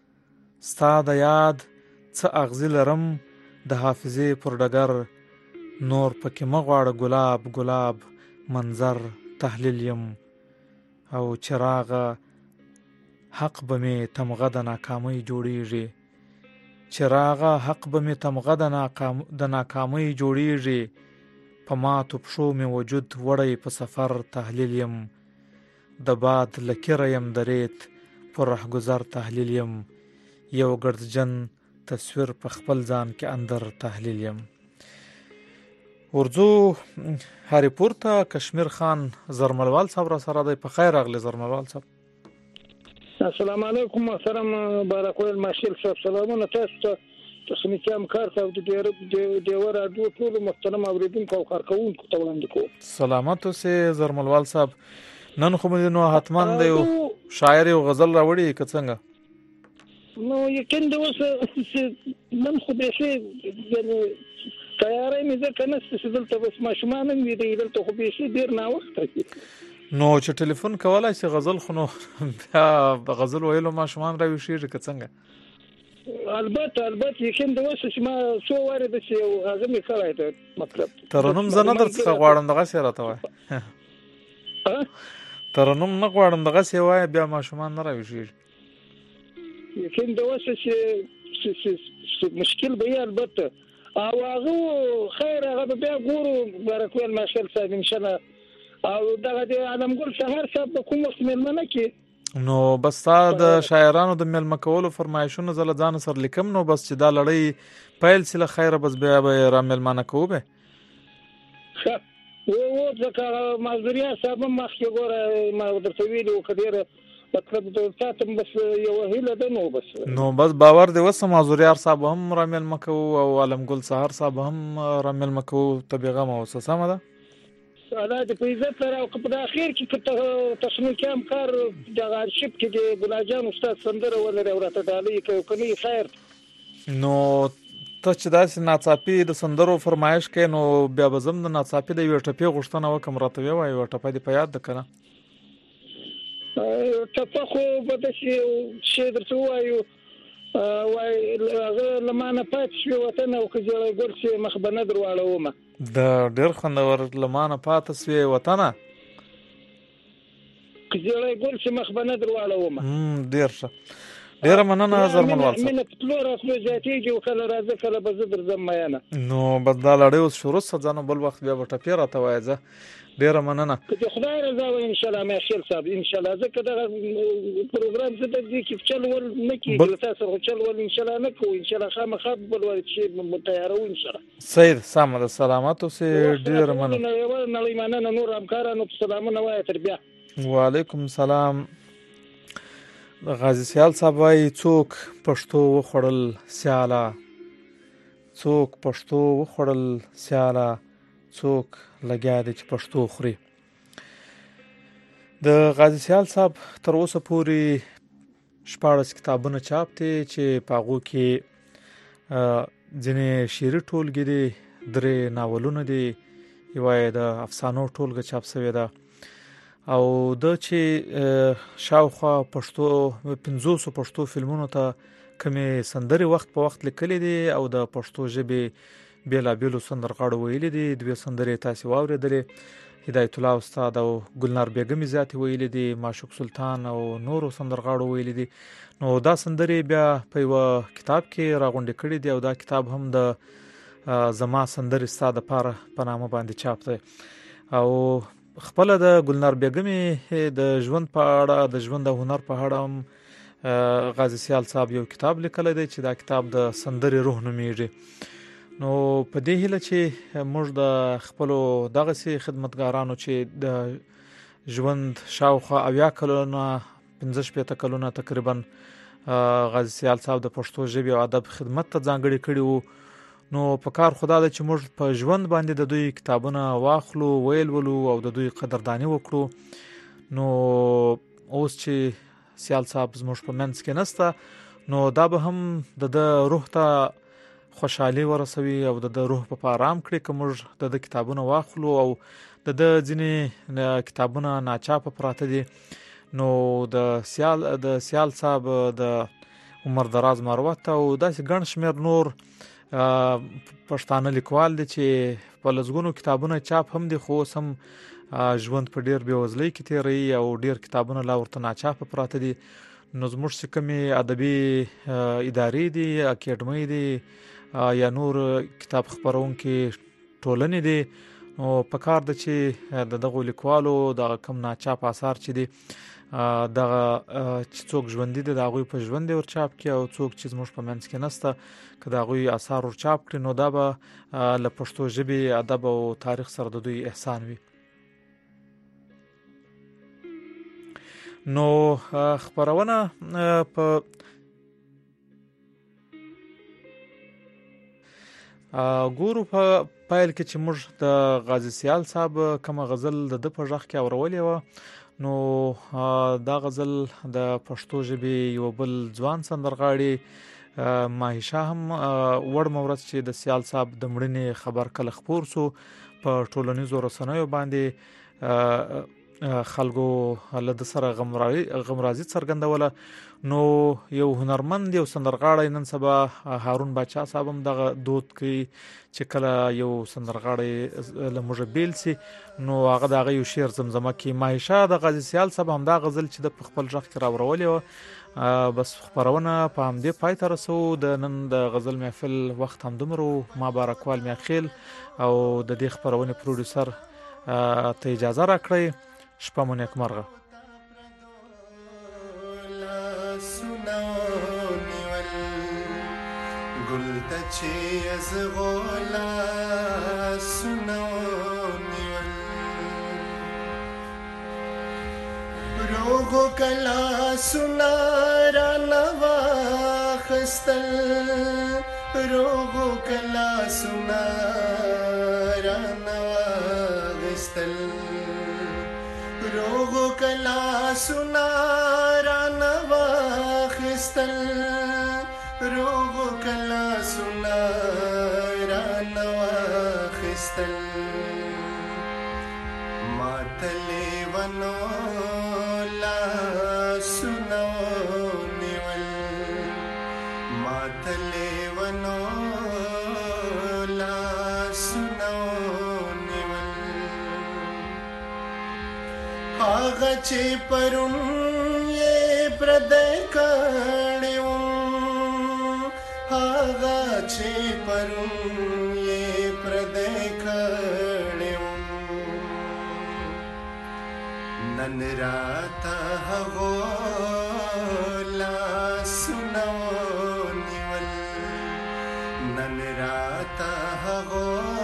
ستا د یاد څه اغزي لرم د حافظې پر ډګر نور پکې مغواړه ګلاب ګلاب منظر تحلیل یم او چراغه حق به مې تمغه د ناکامۍ جوړیږي چراغه حق به مې تمغه د ناکام د ناکامۍ جوړیږي په ماتو پښو مې وجود وړی په سفر تحلیل یم د باد لکیره یم د ریت پر رهگذر تحلیل یم یو ګردجن تصویر په خپل ځان کې اندر تحلیل یم. ورځو هریپور ته کشمیر خان زرملوال صاحب را سره دی. په خیر راغلی زرملوال صاحب. السلام علیکم محترم بارکویل ماشیل صاحب. سلامونه تاسو ته تخنیکی همکار ته او د ډیور راډیو ټول محترم اوریدونکو او کارکوونکو ته وړاندې کوم. سلامت اوسې زرملوال صاحب. نن خو مې نو حتمان دی شاعر او غزل راوړي که څنګه؟ نو یقین دی اوس نن خو به شي یعنی تیارې مې ځکه نشته چې دلته بس ماشومان هم وي دلته خو به شي ډېر ناوخته نو چې ټلیفون کولای شي غزل خو نو بیا غزل ویلو ماشومان راویښېږي که څنګه؟ البته البته یقین دی اوس چې ما څو وارې داسې یو هغه مې کړی دی مطلب ترنم زه نه در څخه غواړم دغسې راته وایه ترنم نه غواړم دغسې وایه بیا ماشومان نه راویښېږي. یقین دی اوس چې مشکل به یې البته او هغه خیر هغه به بیا ګورو بارکویل ماشل صاحب انشاءالله او دغه د عالمګل سهار صاحب به کوم وخت مېلمانه کې نو بس تا د شاعرانو د مېلمه کولو فرمایشونه زه له ځانه سره لیکم نو بس چې دا لړۍ پیل سي له خیره بس بیا به یې را مېلمانه کوو به ښه و ځکه معذوریه صاحب هم مخکې ګوره ما درته ویلي وو که ډېره مطلب د تاسو بس یو هیله ده نو بس نو بس باور دی وسه معذوریار صاحب هم را مېلمه کوو او عالمګل سهار صاحب هم را مېلمه کوو ته بېغمه اوسه سمه ده الله دې په عزت سره او که په اخر کې که تخنیکي همکار دغه ارشیف کې د ګلاجان استاد سندره ولري او راته ډالۍ کوي که نه خیر نو ته چې داسې ناڅاپي د سندرو فرمایش کوې نو بیا به زه هم د ناڅاپي د یوې ټپې غوښتنه وکړم راته ویې وایه یوه ټپه دې په یاد ده که نه ټپه خو به داسې شی درته ووایو وایي هغه له ما نه پاتې شوې وطن او که زیړی ګل شي مخ به نه در واړومه د ډېر خوندور له ما نه پاته شوې وطنه که زیړی ګل شي مخ به نه در واړومه ډېر ښه ډېره مننه زرمنوال صاحب. مینه په تلو راتلو زیاتېږي او کله راځه کله به زه درځم میینه نو بس دا لړۍ اوس شروع شه ځه نو بل وخت بیا به ټپې راته وایه ځه ډېره مننه که د خدای رضا وي انشاءالله میخیل صاحب انشاءالله ځکه دغه پروګرام زه د دې کې چل ول نه کېږي له تا سره خو چل ول انشاءالله نه کوو انشاءالله خامخا به بل وخت شي تیاروو انشاءالله صحیح ده سمه ده سلامت اوسې ډېره مننه نړۍ مننه نور همکارانو په سلامونه وایه تر بیا وعلیکم سلام. غازي سیال صاحب وایي څوک پښتو وخوړل سیاله څوک پښتو وخوړل سیاله څوک لګیا دی چې پښتو خوري. د غازي سیال صاحب تر اوسه پورې شپاړس کتابونه چاپ دي چې په هغو کې ځینې شعري ټولګې دي درې ناولونه دي یوه یې د افسانو ټولګه چاپ شوې ده او د چې شاوخوا پښتو پنځوسو پښتو فلمونو ته کومې سندرې وخت په وخت لیکلې دي او د پښتو ژبې بېلابېلو سندرغاړو ویلي دي. دوې سندرې تاسې واورېدلې هدایت الله استاد او ګلنار بیګمې زیاتې ویلي دي معشوق سلطان او نورو سندرغاړو ویلي دي. نو دا سندرې بیا په یوه کتاب کې راغونډې کړي دي او دا کتاب هم د زما سندرې ستا دپاره په نامه باندې چاپ دی او خپله د ګلنار بیګمې د ژوند په اړه د ژوند او هنر په اړه هم غازي سیال صاحب یو کتاب لیکلی دی چې دا کتاب د سندرې روح نومیږي. نو په دې هیله چې موږ د خپلو دغسې خدمتګارانو چې د ژوند شاوخوا اویا کلونه پنځه شپېته کلونه تقریبا غازي سیال صاحب د پښتو ژبې او ادب خدمت ته ځانګړي کړي وو نو په کار خدا ده چې موږ په ژوند باندې د دوی کتابونه واخلو ویل ولو او د دوی قدرداني وکړو. نو اوس چې سیال صاحب زموږ په منځ کې نسته نو دا به هم د د روح ته خوشحالي ورسوي او د د روح په آرام کړي که موږ د د کتابونه واخلو او د د ځینې کتابونه ناچاپه پراته دي نو د سیال د سیال صاحب د عمر دراز مروت او داسې ګڼ شمېر نور پښتانه لیکوال دی چې په لزګونو کتابونه چاپ هم دي خو سم ژوند په ډیر بېوزلۍ کې تیروي او ډیر کتابونه لا ورته ناچاپه پراته دي. نو زموږ چې کومې ادبي ادارې دي، اکیډمۍ دي یا نور کتاب خپرونکي ټولنې دي، نو په کار ده چې د دغو لیکوالو دغه کم ناچاپ آثار چې دي دغه چې څوک ژوندي دي د هغوی په ژوند ور چاپ کړي او څوک چې زموږ په منځ کې نسته که د هغوی آثار ور چاپ کړي نو دا به له پښتو ژبې ادب او تاریخ سره د دوی احسان وي. نو خپرونه په ګورو په پایل کې چې موږ د غازي سیال صاحب کومه غزل د ده په غږ کې اورولې وه، نو دا غزل د پښتو ژبې یو بل ځوان سندرغاړي ماهیشا هم وړ مورد چې د سیال صاحب د مړینې خبر کله خپور سو په ټولنیزو رسنیو باندې خلکو له د سره غمرازي څرګندوله. نو یو هنرمند یو سندرغاړی نن سبا هارون باچا صاحب هم دغه دود کوي چې کله یو سندرغاړی له موږ بیل سي نو هغه د هغه یو شعر زمزمه کوي. ماهیشا د غازي سیال صاحب هم دا غزل چې د په خپل غږ کې راوړولې وه. بس خپرونه په همدې پای ته رسو. د نن د غزل محفل وخت همدومره. ما بارکوال میاخیل او د دې خپرونې پروډوسر ته اجازه راکړئ. شپه مو نیکمرغه. گل تچی از غولا سنو نیول روغو کلا سنا را نوا خستل روغو کلا سنا را نوا خستل روغو کلا سنا را نوا خستل روغو کلا سنا را نوا خستل ماتلی ونو لا سنو نیول ماتلی ونو لا سنو نیول آغا چی پرون یہ پردے کڑیوں آغا چی پرون یہ پردے کڑیوں نن راتا ہغو لا سنو نیول نن راتا ہغو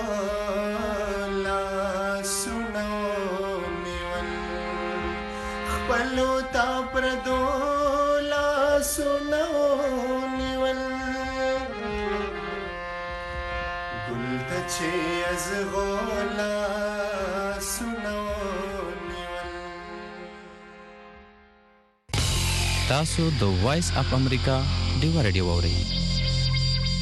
لا سنو نیول خپلو تا پردو لا سنو نیول گل تچی از غولا سنو نیول. تاسو د وایس اف امریکا ډیو رادیو اورئ.